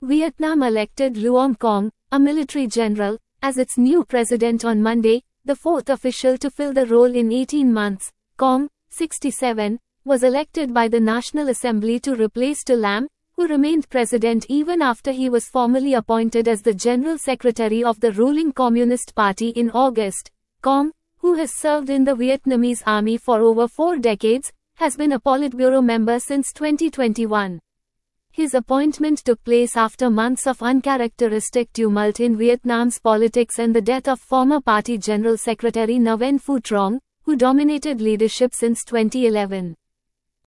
Vietnam elected Luong Kong, a military general, as its new president on Monday, the fourth official to fill the role in 18 months. Kong, 67, was elected by the National Assembly to replace Tu Lam, who remained president even after he was formally appointed as the General Secretary of the ruling Communist Party in August. Kong, who has served in the Vietnamese army for over 4 decades, has been a Politburo member since 2021. His appointment took place after months of uncharacteristic tumult in Vietnam's politics and the death of former party General Secretary Nguyen Phu Trong, who dominated leadership since 2011.